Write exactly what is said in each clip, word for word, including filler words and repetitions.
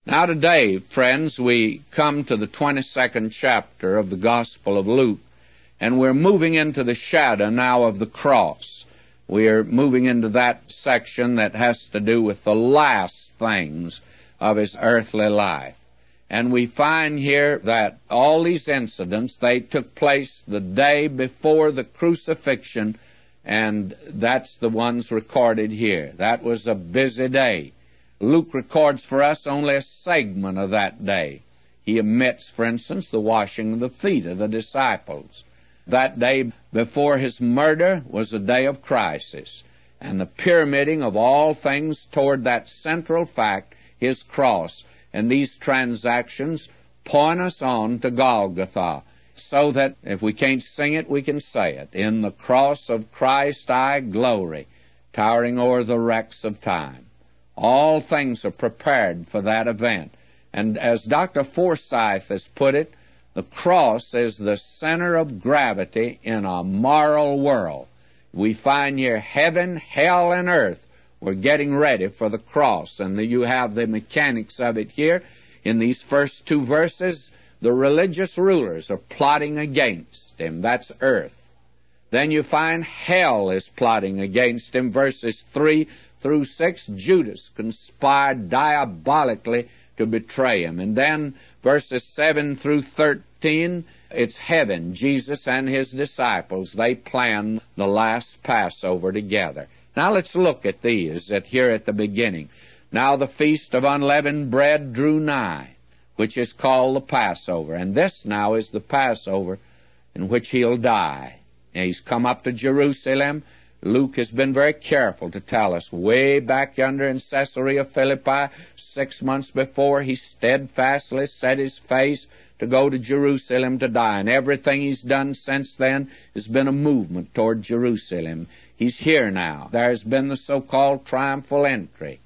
Now today, friends, we come to the twenty-second chapter of the Gospel of Luke, and we're moving into the shadow now of the cross. We're moving into that section that has to do with the last things of his earthly life. And we find here that all these incidents, they took place the day before the crucifixion, and that's the ones recorded here. That was a busy day. Luke records for us only a segment of that day. He omits, for instance, the washing of the feet of the disciples. That day before his murder was a day of crisis, and the pyramiding of all things toward that central fact, his cross. And these transactions point us on to Golgotha, so that if we can't sing it, we can say it. In the cross of Christ I glory, towering o'er the wrecks of time. All things are prepared for that event. And as Doctor Forsyth has put it, the cross is the center of gravity in a moral world. We find here heaven, hell, and earth were getting ready for the cross. And you have the mechanics of it here. In these first two verses, the religious rulers are plotting against him. That's earth. Then you find hell is plotting against him. Verses three through six, Judas conspired diabolically to betray him. And then verses seven through thirteen, it's heaven, Jesus and his disciples. They plan the last Passover together. Now let's look at these at here at the beginning. Now the feast of unleavened bread drew nigh, which is called the Passover. And this now is the Passover in which he'll die. Now, he's come up to Jerusalem. Luke has been very careful to tell us way back yonder in Caesarea Philippi, six months before, he steadfastly set his face to go to Jerusalem to die. And everything he's done since then has been a movement toward Jerusalem. He's here now. There has been the so-called triumphal entry,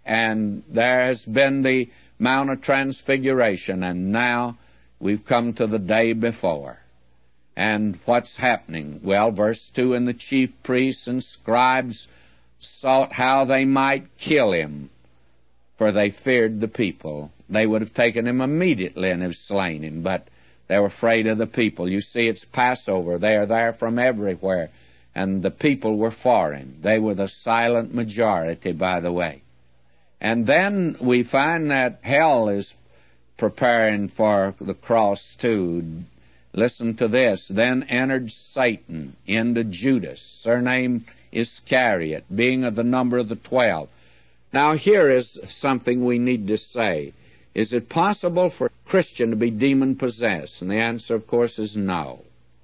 and there has been the Mount of Transfiguration, and now we've come to the day before. And what's happening? Well, verse two, and the chief priests and scribes sought how they might kill him, for they feared the people. They would have taken him immediately and have slain him, but they were afraid of the people. You see, it's Passover. They are there from everywhere, and the people were for him. They were the silent majority, by the way. And then we find that hell is preparing for the cross too. Listen to this. Then entered Satan into Judas, surnamed Iscariot, being of the number of the twelve. Now here is something we need to say. Is it possible for a Christian to be demon-possessed? And the answer, of course, is no.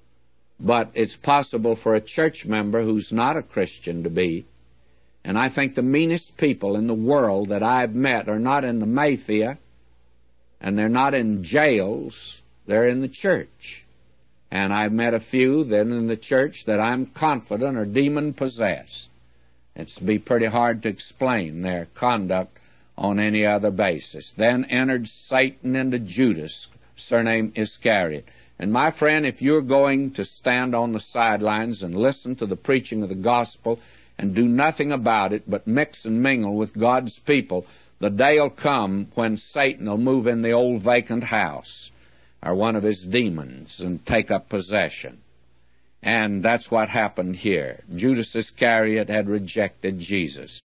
But it's possible for a church member who's not a Christian to be. And I think the meanest people in the world that I've met are not in the mafia, and they're not in jails. They're in the church. And I've met a few then in the church that I'm confident are demon-possessed. It's be pretty hard to explain their conduct on any other basis. Then entered Satan into Judas, surnamed Iscariot. And my friend, if you're going to stand on the sidelines and listen to the preaching of the gospel and do nothing about it but mix and mingle with God's people, the day will come when Satan will move in the old vacant house, or one of his demons, and take up possession. And that's what happened here. Judas Iscariot had rejected Jesus.